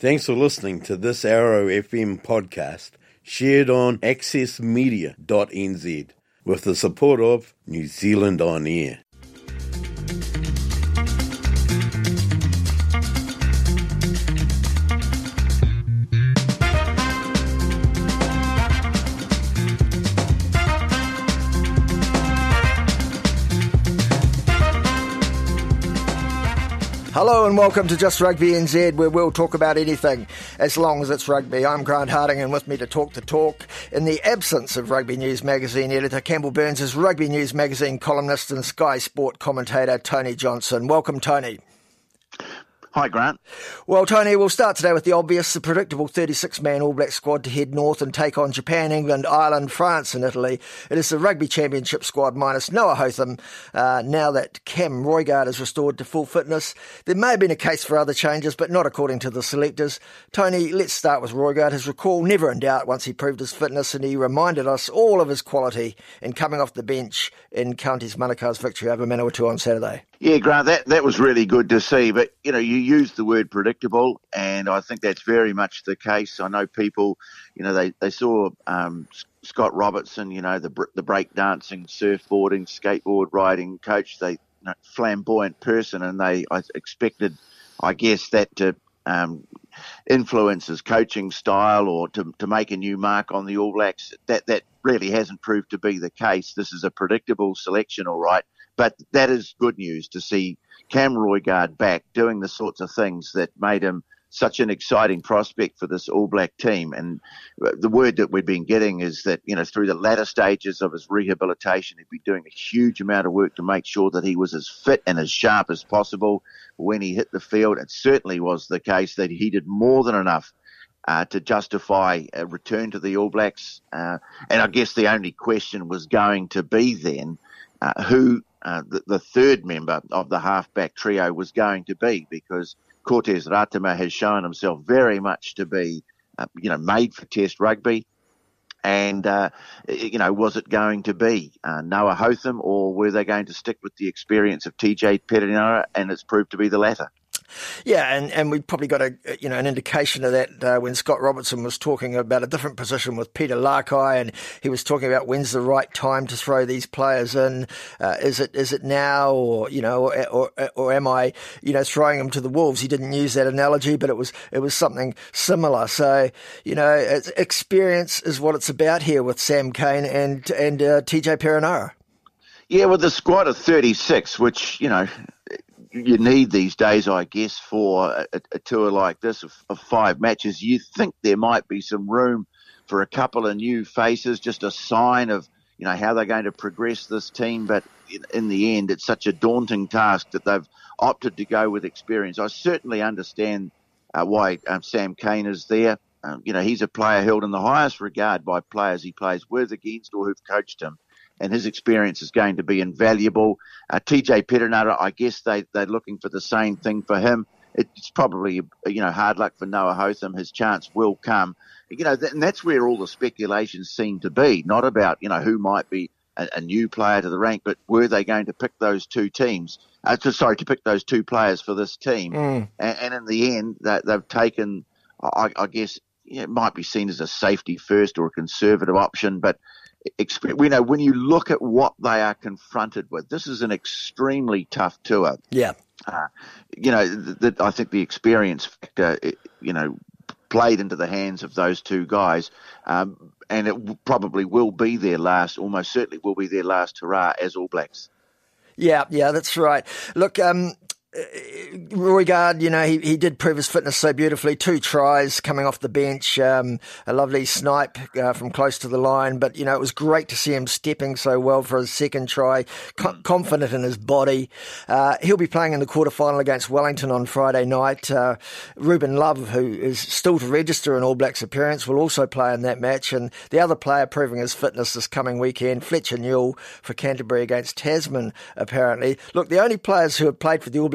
Thanks for listening to this Arrow FM podcast shared on accessmedia.nz with the support of New Zealand On Air. Hello and welcome to Just Rugby NZ, where we'll talk about anything as long as it's rugby. I'm Grant Harding, and with me to talk the talk, in the absence of Rugby News Magazine editor Campbell Burns, is Rugby News Magazine columnist and Sky Sport commentator Tony Johnson. Welcome, Tony. Hi, Grant. Well, Tony, we'll start today with the obvious, the predictable 36-man All Black squad to head north and take on Japan, England, Ireland, France and Italy. It is the Rugby Championship squad minus Noah Hotham. Now that Cam Roigard is restored to full fitness, there may have been a case for other changes, but not according to the selectors. Tony, let's start with Roigard. His recall never in doubt once he proved his fitness, and he reminded us all of his quality in coming off the bench in Counties Manukau's victory over Manawatu on Saturday. Yeah, Grant, that was really good to see. But, you used the word predictable, and I think that's very much the case. I know people, they saw Scott Robertson, the break-dancing, surfboarding, skateboard riding coach, flamboyant person, and I expected, I guess, that to influence his coaching style or to make a new mark on the All Blacks. That really hasn't proved to be the case. This is a predictable selection, all right. But that is good news to see Cam Roigard back doing the sorts of things that made him such an exciting prospect for this All Black team. And the word that we've been getting is that, through the latter stages of his rehabilitation, he'd be doing a huge amount of work to make sure that he was as fit and as sharp as possible when he hit the field. It certainly was the case that he did more than enough to justify a return to the All Blacks. And I guess the only question was going to be then who the third member of the halfback trio was going to be, because Cortez Ratama has shown himself very much to be, made for Test rugby. And, was it going to be Noah Hotham, or were they going to stick with the experience of TJ Perenara? And it's proved to be the latter. Yeah, and we probably got an indication of that when Scott Robertson was talking about a different position with Peter Larkai, and he was talking about when's the right time to throw these players in. Is it now, or am I throwing them to the wolves? He didn't use that analogy, but it was something similar. So experience is what it's about here with Sam Cane and TJ Perenara. Yeah, with the squad of 36, which you need these days, I guess, for a tour like this of 5 matches. You think there might be some room for a couple of new faces, just a sign of, how they're going to progress this team. But in the end, it's such a daunting task that they've opted to go with experience. I certainly understand why Sam Cane is there. He's a player held in the highest regard by players he plays with, against, or who've coached him. And his experience is going to be invaluable. TJ Perenara, I guess they're looking for the same thing for him. It's probably, hard luck for Noah Hotham. His chance will come. And that's where all the speculations seem to be, not about, who might be a new player to the rank, but were they going to pick those two teams? To pick those two players for this team. And in the end, they've taken, I guess, it might be seen as a safety first or a conservative option, but when you look at what they are confronted with, this is an extremely tough tour. Yeah. I think the experience factor, played into the hands of those two guys, and it probably will be almost certainly will be their last hurrah as All Blacks. Yeah, that's right. Look, Roigard, he did prove his fitness so beautifully. 2 tries coming off the bench, a lovely snipe from close to the line. But, it was great to see him stepping so well for his second try, confident in his body. He'll be playing in the quarterfinal against Wellington on Friday night. Ruben Love, who is still to register an All Blacks appearance, will also play in that match. And the other player proving his fitness this coming weekend, Fletcher Newell for Canterbury against Tasman, apparently. Look, the only players who have played for the All Blacks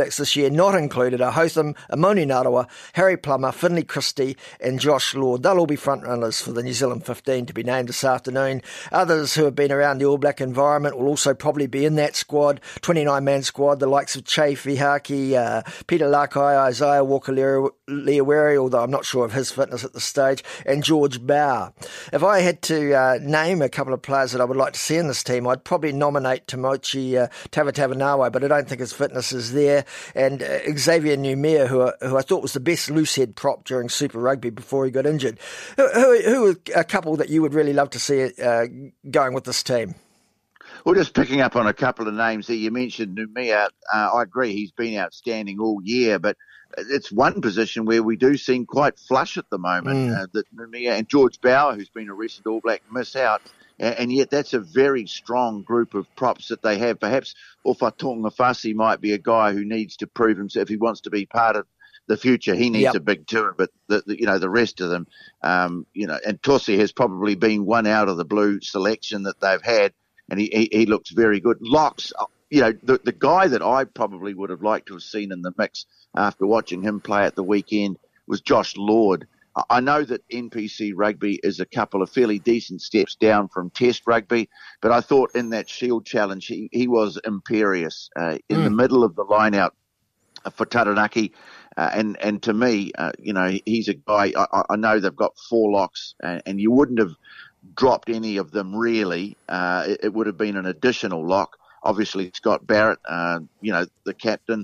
Blacks this year not included are Hotham, Amoni Narawa, Harry Plummer, Finlay Christie and Josh Lord. They'll all be front-runners for the New Zealand 15 to be named this afternoon. Others who have been around the All Black environment will also probably be in that squad, 29-man squad, the likes of Che Fihaki, Peter Lakai, Isaiah Walker-Leawere, although I'm not sure of his fitness at this stage, and George Bauer. If I had to name a couple of players that I would like to see in this team, I'd probably nominate Timochi Tavatavanawa, but I don't think his fitness is there, and Xavier Numia, who I thought was the best loosehead prop during Super Rugby before he got injured. Who are a couple that you would really love to see going with this team? Well, just picking up on a couple of names that you mentioned, Numia, I agree he's been outstanding all year, but it's one position where we do seem quite flush at the moment, that Numia and George Bauer, who's been a recent All Black, miss out. And yet that's a very strong group of props that they have. Perhaps Ofa Tongafasi might be a guy who needs to prove himself. If he wants to be part of the future, he needs a big tour. But the rest of them, and Tosi has probably been one out of the blue selection that they've had, and he looks very good. Locks, the guy that I probably would have liked to have seen in the mix after watching him play at the weekend was Josh Lord. I know that NPC rugby is a couple of fairly decent steps down from Test rugby, but I thought in that Shield challenge he was imperious in the middle of the line-out for Taranaki. And to me, he's a guy, I know they've got 4 locks, and you wouldn't have dropped any of them really. It would have been an additional lock. Obviously, Scott Barrett, the captain,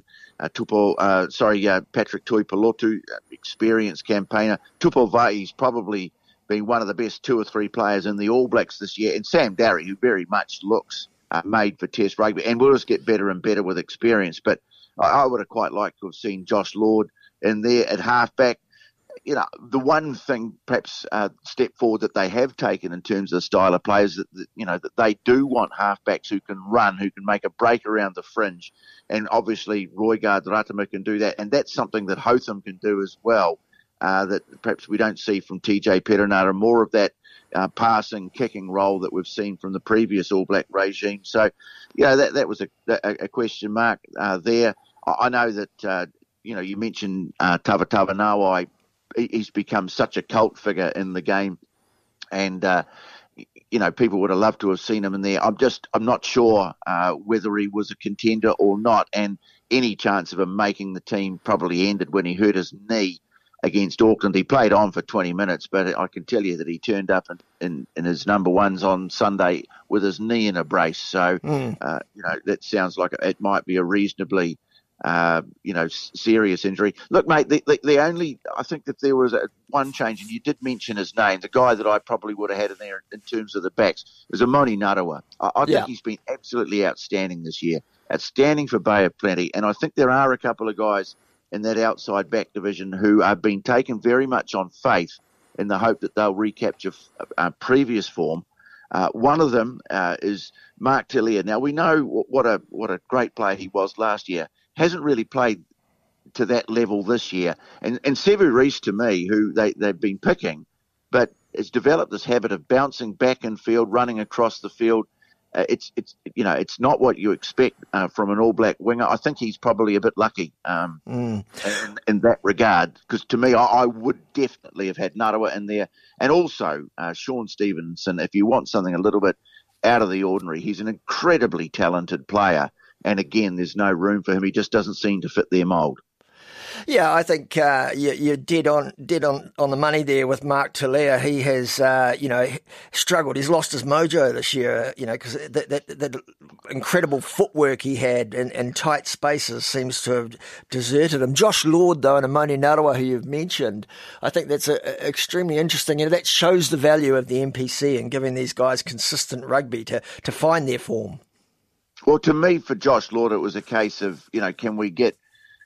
Patrick Tuipulotu, experienced campaigner. Tupou Vai's probably been one of the best 2 or 3 players in the All Blacks this year. And Sam Darry, who very much looks made for Test rugby and will just get better and better with experience. But I would have quite liked to have seen Josh Lord in there at halfback. The one thing, perhaps, step forward that they have taken in terms of the style of players, that they do want halfbacks who can run, who can make a break around the fringe. And obviously, Roigard Ratama can do that. And that's something that Hotham can do as well, that perhaps we don't see from TJ Perenara, more of that passing, kicking role that we've seen from the previous All Black regime. So, that was a question mark there. I know that, you mentioned Tavatavanawa. He's become such a cult figure in the game, and people would have loved to have seen him in there. I'm not sure whether he was a contender or not, and any chance of him making the team probably ended when he hurt his knee against Auckland. He played on for 20 minutes, but I can tell you that he turned up in his number ones on Sunday with his knee in a brace. So that sounds like it might be a reasonably serious injury. Look, mate, I think that there was one change, and you did mention his name, the guy that I probably would have had in there in terms of the backs, was Amoni Narawa. I think he's been absolutely outstanding this year, outstanding for Bay of Plenty, and I think there are a couple of guys in that outside back division who have been taken very much on faith in the hope that they'll recapture previous form. One of them is Mark Telea. Now, we know what a great player he was last year. Hasn't really played to that level this year. And Sevu Reece, to me, who they've been picking, but has developed this habit of bouncing back in field, running across the field. It's not what you expect from an All Black winger. I think he's probably a bit lucky in that regard, because to me, I would definitely have had Narawa in there. And also Sean Stevenson, if you want something a little bit out of the ordinary. He's an incredibly talented player. And again, there's no room for him. He just doesn't seem to fit their mould. Yeah, I think you're dead on the money there with Mark Telea. He has, struggled. He's lost his mojo this year, because that incredible footwork he had in tight spaces seems to have deserted him. Josh Lord, though, and Amoni Narawa, who you've mentioned, I think that's extremely interesting. That shows the value of the NPC in giving these guys consistent rugby to find their form. Well, to me, for Josh Lord, it was a case of, can we get,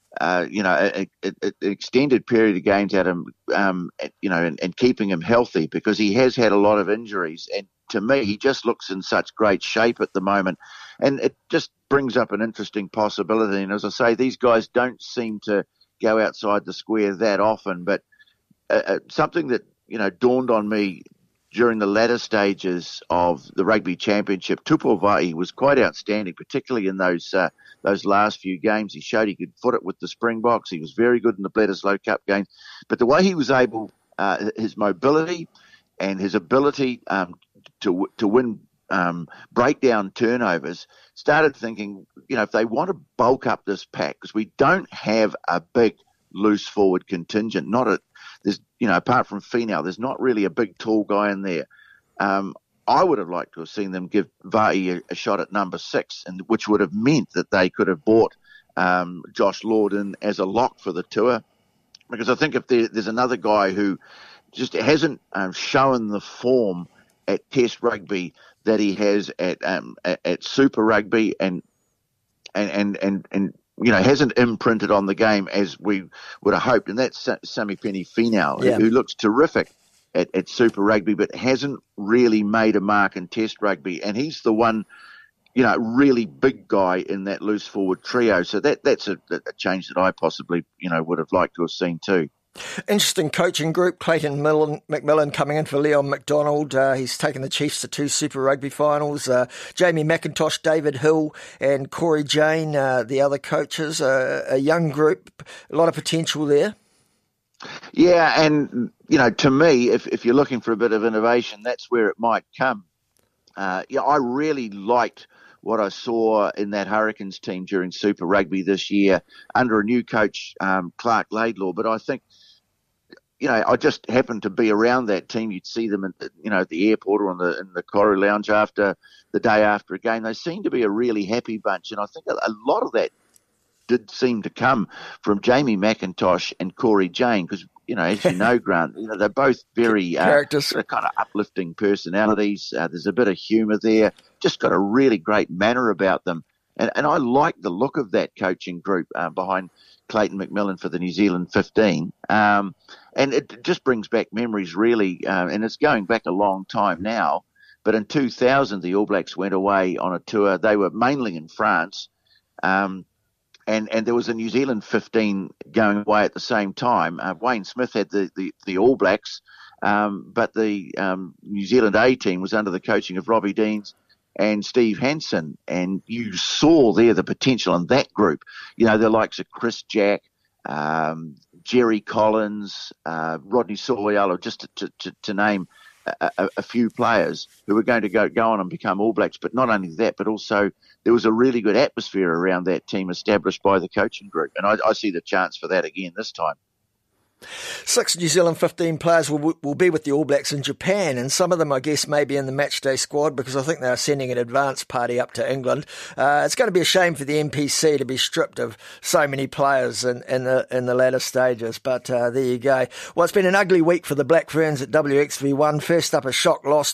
an extended period of games out of him, and keeping him healthy, because he has had a lot of injuries. And to me, he just looks in such great shape at the moment. And it just brings up an interesting possibility. And as I say, these guys don't seem to go outside the square that often. But something that, dawned on me during the latter stages of the Rugby Championship, Tupou Vaa'i was quite outstanding, particularly in those last few games. He showed he could foot it with the Springboks. He was very good in the Bledisloe Cup games. But the way he was able, his mobility and his ability to win breakdown turnovers, started thinking, if they want to bulk up this pack, because we don't have a big loose forward contingent, there's, apart from Finau, there's not really a big tall guy in there. I would have liked to have seen them give Vaa'i a shot at number 6, and which would have meant that they could have bought Josh Lord in as a lock for the tour. Because I think if there's another guy who just hasn't shown the form at Test rugby that he has at Super Rugby and hasn't imprinted on the game as we would have hoped, and that's Samipeni Finau, who looks terrific at Super Rugby, but hasn't really made a mark in Test rugby, and he's the one, really big guy in that loose forward trio. So that's a change that I possibly, would have liked to have seen too. Interesting coaching group. Clayton McMillan coming in for Leon McDonald. He's taken the Chiefs to 2 Super Rugby finals. Jamie McIntosh, David Hill and Corey Jane, the other coaches. A young group, a lot of potential there. Yeah, and, to me, if you're looking for a bit of innovation, that's where it might come. I really liked what I saw in that Hurricanes team during Super Rugby this year under a new coach, Clark Laidlaw. But I think, I just happened to be around that team. You'd see them at the airport or in the Koru Lounge after the day after a game. They seemed to be a really happy bunch, and I think a lot of that did seem to come from Jamie McIntosh and Corey Jane, because, as you know, Grant, they're both very characters, kind of uplifting personalities. There's a bit of humour there. Just got a really great manner about them. And I like the look of that coaching group behind Clayton McMillan for the New Zealand 15. And it just brings back memories, really, and it's going back a long time now. But in 2000, the All Blacks went away on a tour. They were mainly in France. And there was a New Zealand 15 going away at the same time. Wayne Smith had the All Blacks, but the New Zealand A team was under the coaching of Robbie Deans and Steve Hansen. And you saw there the potential in that group. The likes of Chris Jack, Jerry Collins, Rodney Sawayala, just to name a few players who were going to go on and become All Blacks. But not only that, but also there was a really good atmosphere around that team established by the coaching group. And I see the chance for that again this time. 6 New Zealand 15 players will be with the All Blacks in Japan, and some of them, I guess, may be in the matchday squad because I think they are sending an advance party up to England. It's going to be a shame for the NPC to be stripped of so many players in the latter stages, but there you go. Well, it's been an ugly week for the Black Ferns at WXV1. First up, a shock loss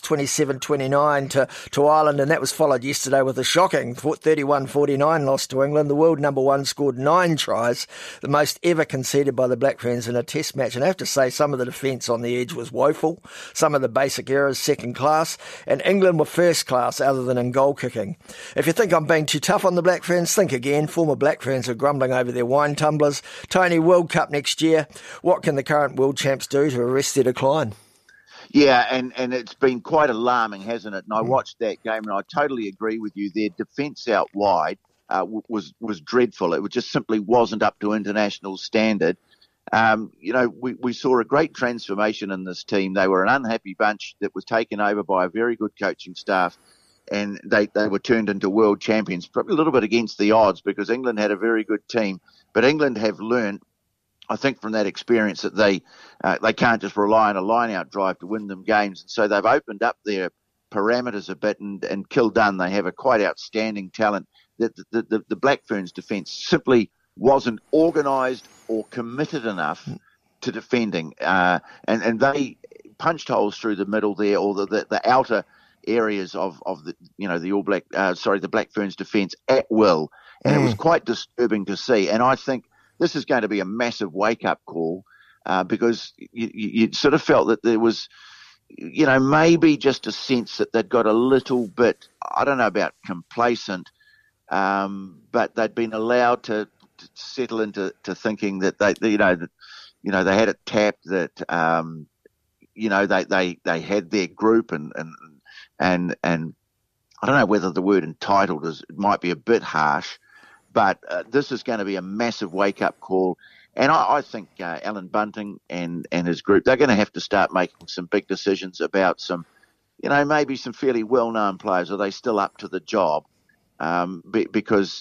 27-29 to Ireland, and that was followed yesterday with a shocking 31-49 loss to England. The world number 1 scored 9 tries, the most ever conceded by the Black Ferns in a Test match, and I have to say some of the defence on the edge was woeful, some of the basic errors second class, and England were first class other than in goal kicking. If you think I'm being too tough on the Black Ferns, think again. Former Black Ferns are grumbling over their wine tumblers. Tony, World Cup next year, what can the current world champs do to arrest their decline? Yeah, and it's been quite alarming, hasn't it? And I watched that game and I totally agree with you. Their defence out wide was dreadful. It just simply wasn't up to international standard. We saw a great transformation in this team. They were an unhappy bunch that was taken over by a very good coaching staff, and they were turned into world champions, probably a little bit against the odds because England had a very good team. But England have learned, I think, from that experience that they can't just rely on a line-out drive to win them games. And so they've opened up their parameters a bit, and Kildun, they have a quite outstanding talent. The Black Ferns defence simply wasn't organised or committed enough to defending, and they punched holes through the middle there, or the outer areas of the All Black, the Black Ferns defence at will, and it was quite disturbing to see. And I think this is going to be a massive wake up call because you sort of felt that there was, maybe just a sense that they'd got a little bit, I don't know about complacent, but they'd been allowed to settle into thinking that they had it tapped, that they had their group and I don't know whether the word entitled might be a bit harsh, but this is going to be a massive wake-up call. And I think Alan Bunting and his group, they're going to have to start making some big decisions about some, maybe some fairly well-known players. Are they still up to the job? Because,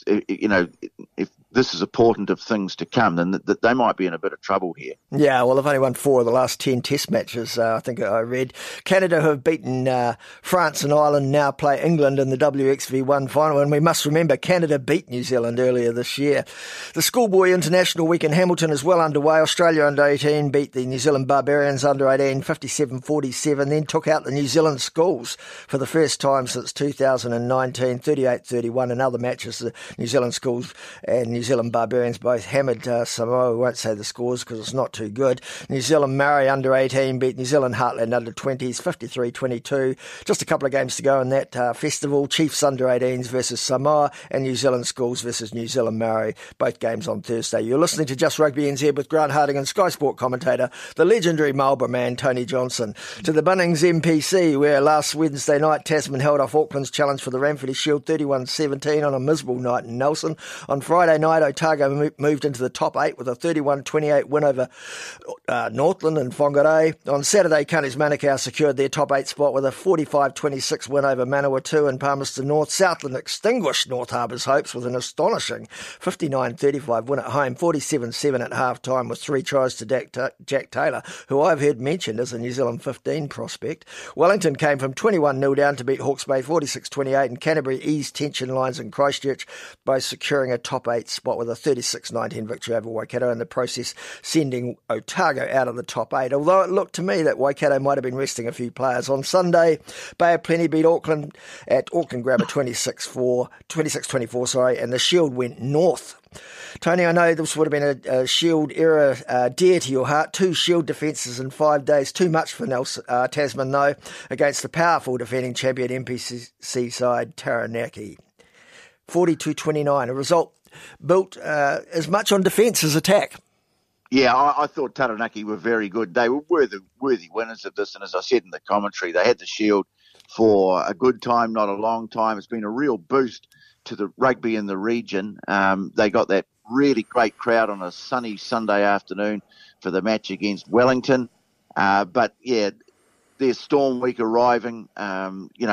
if this is a portent of things to come, then they might be in a bit of trouble here. Yeah, well, they've only won 4 of the last 10 test matches, I think I read. Canada, who have beaten France and Ireland, now play England in the WXV1 final, and we must remember Canada beat New Zealand earlier this year. The Schoolboy International Week in Hamilton is well underway. Australia under-18 beat the New Zealand Barbarians under-18 57-47, then took out the New Zealand Schools for the first time since 2019, 38-31. In other matches, the New Zealand Schools and New Zealand Barbarians both hammered Samoa. We won't say the scores because it's not too good. New Zealand Maori under-18 beat New Zealand Heartland under-20s 53-22. Just a couple of games to go in that festival. Chiefs under-18s versus Samoa and New Zealand Schools versus New Zealand Maori. Both games on Thursday. You're listening to Just Rugby NZ with Grant Harding and Sky Sport commentator, the legendary Marlborough man, Tony Johnson. To the Bunnings MPC, where last Wednesday night Tasman held off Auckland's challenge for the Ranfurly Shield 31-17 on a miserable night in Nelson. On Friday night, Otago moved into the top 8 with a 31-28 win over Northland and Whangarei. On Saturday, Cunning's Manukau secured their top 8 spot with a 45-26 win over Manawatu and Palmerston North. Southland extinguished North Harbour's hopes with an astonishing 59-35 win at home, 47-7 at half-time with 3 tries to Jack Taylor, who I've heard mentioned as a New Zealand 15 prospect. Wellington came from 21-0 down to beat Hawke's Bay 46-28, and Canterbury eased tension lines in Christchurch by securing a top 8 spot with a 36-19 victory over Waikato, in the process sending Otago out of the top 8. Although it looked to me that Waikato might have been resting a few players. On Sunday, Bay of Plenty beat Auckland at Auckland Grabber 26-24, and the Shield went north. Tony, I know this would have been a Shield era dear to your heart. 2 Shield defences in 5 days. Too much for Tasman, though, against the powerful defending champion MPC side Taranaki. 42-29, a result built as much on defence as attack. Yeah, I thought Taranaki were very good. They were worthy winners of this, and as I said in the commentary, they had the Shield for a good time, not a long time. It's been a real boost to the rugby in the region. They got that really great crowd on a sunny Sunday afternoon for the match against Wellington. But yeah, their Storm Week arriving, in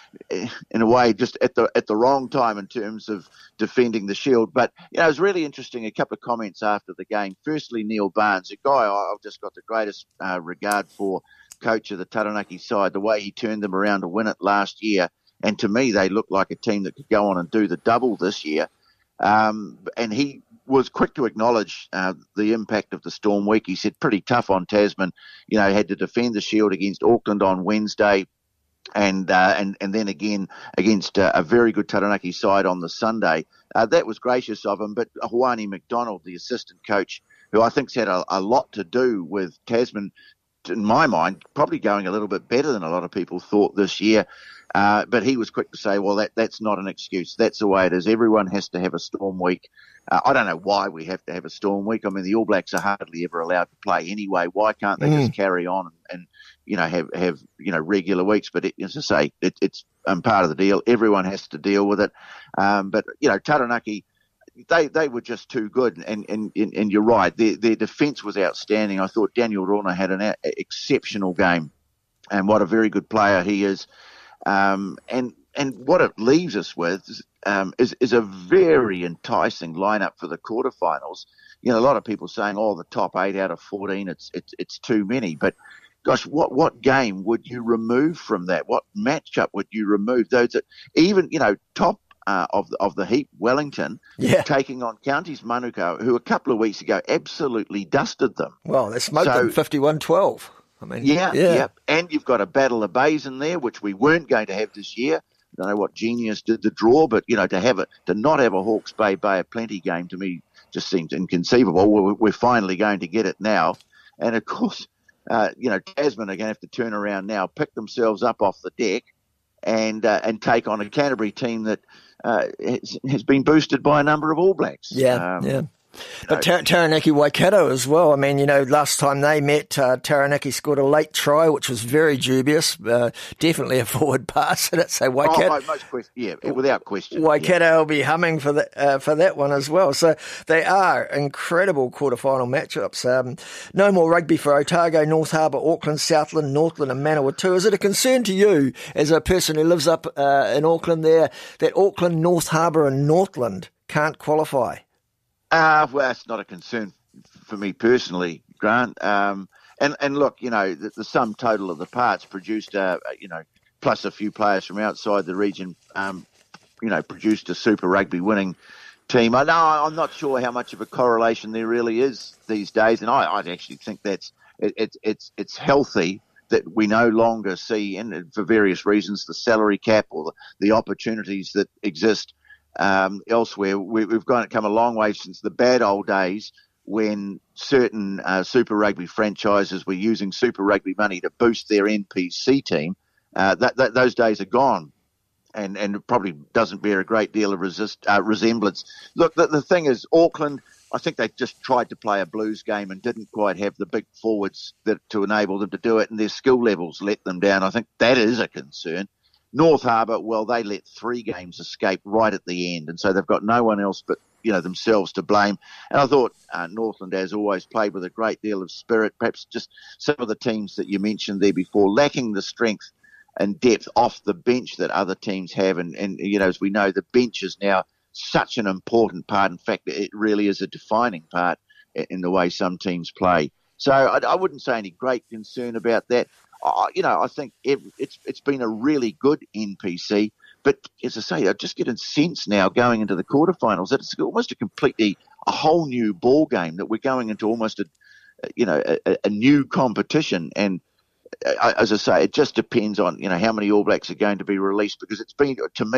a way, just at the wrong time in terms of defending the Shield. But it was really interesting. A couple of comments after the game. Firstly, Neil Barnes, a guy I've just got the greatest regard for, coach of the Taranaki side, the way he turned them around to win it last year. And to me, they look like a team that could go on and do the double this year. And he was quick to acknowledge the impact of the Storm Week. He said pretty tough on Tasman. Had to defend the Shield against Auckland on Wednesday, and then again against a very good Taranaki side on the Sunday. That was gracious of him. But Hawani McDonald, the assistant coach, who I think's had a lot to do with Tasman, in my mind, probably going a little bit better than a lot of people thought this year. But he was quick to say, well, that's not an excuse. That's the way it is. Everyone has to have a Storm Week. I don't know why we have to have a Storm Week. I mean, the All Blacks are hardly ever allowed to play anyway. Why can't they just carry on and have regular weeks? But as I say, it's part of the deal. Everyone has to deal with it. But Taranaki, they were just too good. And you're right. Their defence was outstanding. I thought Daniel Rona had an exceptional game, and what a very good player he is. And what it leaves us with is a very enticing lineup for the quarterfinals. A lot of people saying, the top 8 out of 14, it's too many. But gosh, what game would you remove from that? What matchup would you remove? Those that even top of the heap, Wellington, taking on Counties Manukau, who a couple of weeks ago absolutely dusted them. Well, they smoked them 51-12. I mean, yeah. And you've got a Battle of Bays in there, which we weren't going to have this year. I don't know what genius did the draw, but to not have a Hawke's Bay of Plenty game to me just seems inconceivable. We're finally going to get it now, and of course, Tasman are going to have to turn around now, pick themselves up off the deck, and take on a Canterbury team that has been boosted by a number of All Blacks. Yeah. But Taranaki Waikato as well. I mean, last time they met, Taranaki scored a late try, which was very dubious. Definitely a forward pass in it. So Waikato, without question. Waikato will be humming for that one as well. So they are incredible quarterfinal matchups. No more rugby for Otago, North Harbour, Auckland, Southland, Northland, and Manawatu. Is it a concern to you, as a person who lives up in Auckland there, that Auckland, North Harbour, and Northland can't qualify? Well, it's not a concern for me personally, Grant. And look, the sum total of the parts produced, plus a few players from outside the region, produced a Super Rugby winning team. I'm not sure how much of a correlation there really is these days, and I actually think it's healthy that we no longer see, and for various reasons, the salary cap or the opportunities that exist elsewhere. We've come a long way since the bad old days when certain Super Rugby franchises were using Super Rugby money to boost their NPC team. Those days are gone, and it probably doesn't bear a great deal of resemblance. Look, the thing is, Auckland, I think they just tried to play a blues game and didn't quite have the big forwards to enable them to do it, and their skill levels let them down. I think that is a concern. North Harbour, well, they let 3 games escape right at the end, and so they've got no one else but themselves to blame. And I thought Northland, as always, played with a great deal of spirit. Perhaps just some of the teams that you mentioned there before, lacking the strength and depth off the bench that other teams have. And as we know, the bench is now such an important part. In fact, it really is a defining part in the way some teams play. So I wouldn't say any great concern about that. I think it's been a really good NPC, but as I say, I just get a sense now going into the quarterfinals that it's almost a whole new ball game, that we're going into almost a new competition. And as I say, it just depends on how many All Blacks are going to be released, because it's been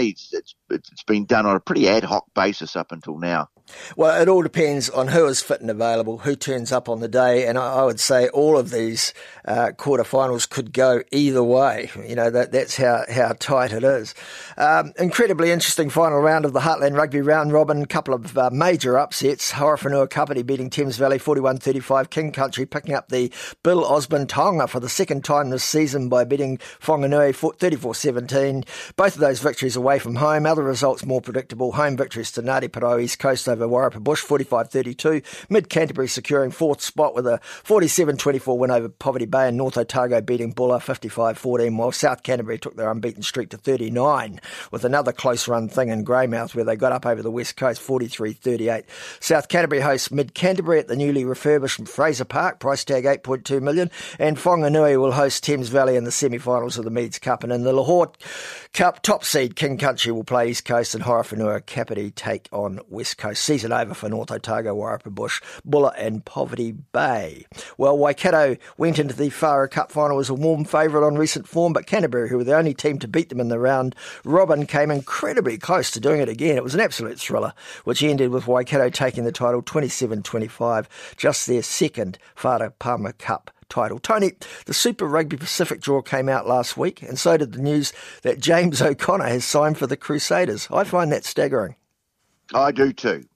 done on a pretty ad hoc basis up until now. Well, it all depends on who is fit and available, who turns up on the day, and I would say all of these quarterfinals could go either way. That's how tight it is. Incredibly interesting final round of the Heartland Rugby round robin. Couple of major upsets. Horowhenua Kapiti beating Thames Valley 41-35. King Country picking up the Bill Osborne Taonga for the second time this season by beating Whanganui 34-17. Both of those victories away from home. Other results more predictable. Home victories to Ngāti Porou East Coast over Warrapa Bush 45-32. Mid Canterbury securing 4th spot with a 47-24 win over Poverty Bay, and North Otago beating Bulla 55-14, while South Canterbury took their unbeaten streak to 39 with another close run thing in Greymouth where they got up over the West Coast 43-38. South Canterbury hosts Mid Canterbury at the newly refurbished Fraser Park, price tag $8.2 million, and Whanganui will host Thames Valley in the semi-finals of the Meads Cup, and in the Lahore Cup, top seed King Country will play East Coast, and Horowhenua Kapiti take on West Coast. Season over for North Otago, Warrapa Bush, Bulla and Poverty Bay. Well, Waikato went into the Whara Cup final as a warm favourite on recent form, but Canterbury, who were the only team to beat them in the round robin, came incredibly close to doing it again. It was an absolute thriller, which ended with Waikato taking the title 27-25, just their second Whara Palmer Cup title. Tony, the Super Rugby Pacific draw came out last week, and so did the news that James O'Connor has signed for the Crusaders. I find that staggering. I do too.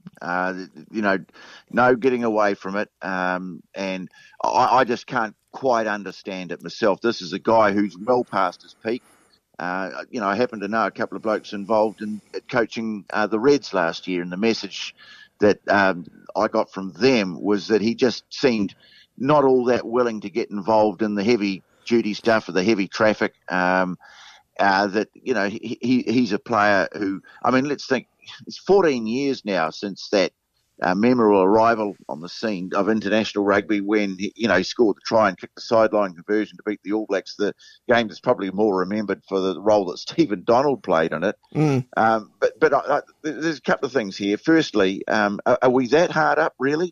No getting away from it. And I just can't quite understand it myself. This is a guy who's well past his peak. I happen to know a couple of blokes involved in coaching the Reds last year, and the message that I got from them was that he just seemed not all that willing to get involved in the heavy duty stuff or the heavy traffic. He's a player who, let's think, it's 14 years now since that memorable arrival on the scene of international rugby when he scored the try and kicked the sideline conversion to beat the All Blacks. The game that's probably more remembered for the role that Stephen Donald played in it. But there's a couple of things here. Firstly, are we that hard up really?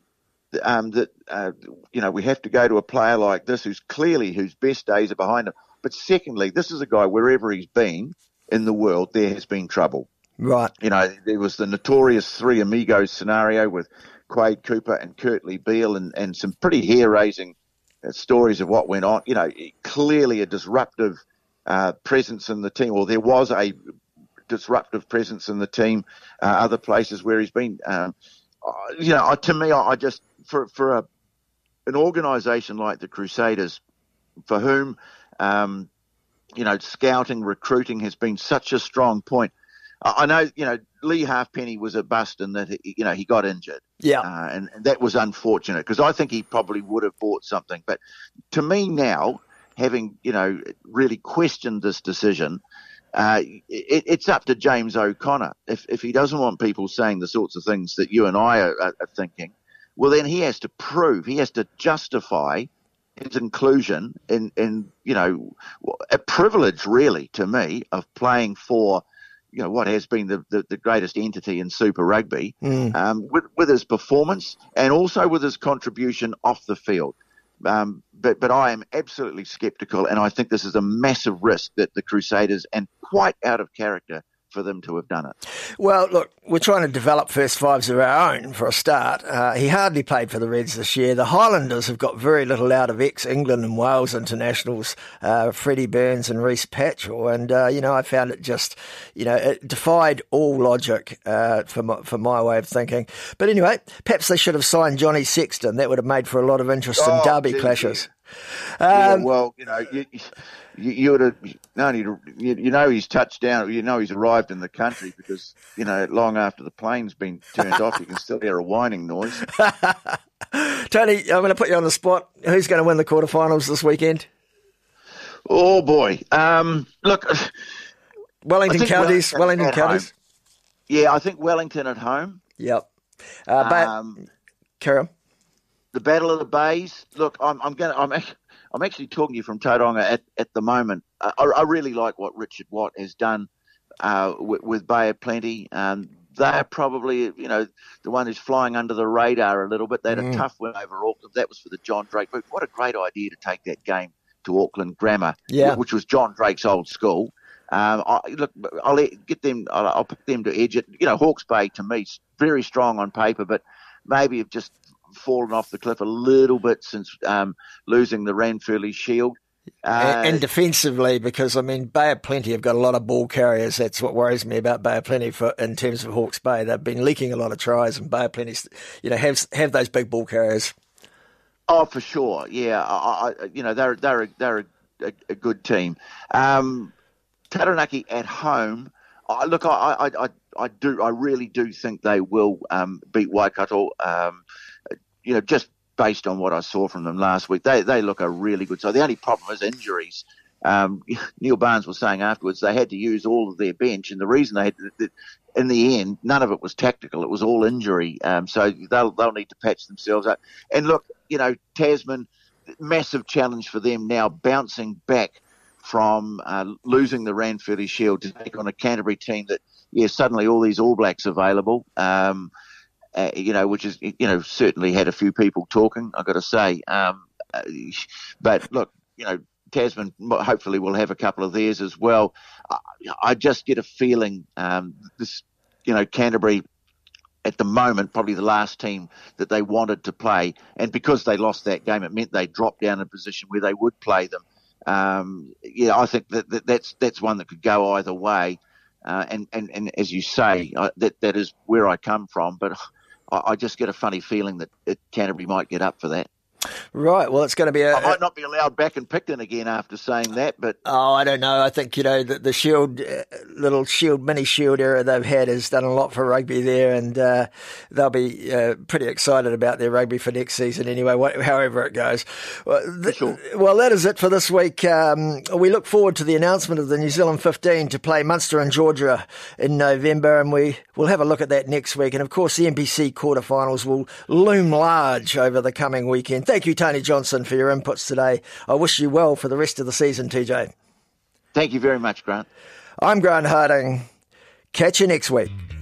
We have to go to a player like this whose best days are behind him. But secondly, this is a guy, wherever he's been in the world, there has been trouble. Right. There was the notorious Three Amigos scenario with Quade Cooper and Kurtley Beale and some pretty hair-raising stories of what went on. Clearly a disruptive presence in the team, or there was a disruptive presence in the team, other places where he's been. To me, I just for an organisation like the Crusaders, for whom scouting, recruiting has been such a strong point. I know, Lee Halfpenny was a bust in that, he got injured. Yeah. And that was unfortunate because I think he probably would have bought something. But to me now, having, really questioned this decision, it's up to James O'Connor. If he doesn't want people saying the sorts of things that you and I are thinking, well, then he has to prove, he has to justify his inclusion in a privilege, really, to me, of playing for, what has been the greatest entity in Super Rugby, with his performance and also with his contribution off the field. But I am absolutely sceptical, and I think this is a massive risk that the Crusaders, and quite out of character for them to have done it. Well, look, we're trying to develop first fives of our own for a start. He hardly played for the Reds this year. The Highlanders have got very little out of ex-England and Wales internationals, Freddie Burns and Reece Patchell. And, I found it just, it defied all logic for my way of thinking. But anyway, perhaps they should have signed Johnny Sexton. That would have made for a lot of interest in derby clashes. You would have known he's touched down. He's arrived in the country because long after the plane's been turned off, you can still hear a whining noise. Tony, I'm going to put you on the spot. Who's going to win the quarterfinals this weekend? Oh boy, look, Wellington Counties. Yeah, I think Wellington at home. Yep. Carry on. The Battle of the Bays. Look, I'm actually talking to you from Tauranga at the moment. I really like what Richard Watt has done with Bay of Plenty. They're probably, the one who's flying under the radar a little bit. They had a tough win over Auckland. That was for the John Drake. But what a great idea to take that game to Auckland Grammar, which was John Drake's old school. I'll pick them to edge it. Hawke's Bay, to me, is very strong on paper, but maybe have just fallen off the cliff a little bit since losing the Ranfurly Shield. And defensively, because, Bay of Plenty have got a lot of ball carriers. That's what worries me about Bay of Plenty in terms of Hawke's Bay. They've been leaking a lot of tries, and Bay of Plenty, have those big ball carriers. Oh, for sure. Yeah. They're a good team. Taranaki at home. I really do think they will beat Waikato. Just based on what I saw from them last week, they look a really good side. The only problem is injuries. Neil Barnes was saying afterwards they had to use all of their bench, and the reason they had to, in the end, none of it was tactical. It was all injury. So they'll need to patch themselves up. And look, Tasman, massive challenge for them now, bouncing back from losing the Ranfurly Shield to take on a Canterbury team that, suddenly all these All Blacks available. Which is, certainly had a few people talking, I've got to say. But look, Tasman hopefully will have a couple of theirs as well. I just get a feeling this, Canterbury at the moment, probably the last team that they wanted to play. And because they lost that game, it meant they dropped down a position where they would play them. I think that's one that could go either way. And as you say, that is where I come from. But I just get a funny feeling that Canterbury might get up for that. Right. Well, it's going to be I might not be allowed back in Picton again after saying that, but I don't know. I think the Shield, little Shield, mini Shield era they've had has done a lot for rugby there, and they'll be pretty excited about their rugby for next season anyway. However it goes. Sure. Well, that is it for this week. We look forward to the announcement of the New Zealand 15 to play Munster and Georgia in November, and we will have a look at that next week. And of course, the NPC quarterfinals will loom large over the coming weekend. Thank you, Tony Johnson, for your inputs today. I wish you well for the rest of the season, TJ. Thank you very much, Grant. I'm Grant Harding. Catch you next week.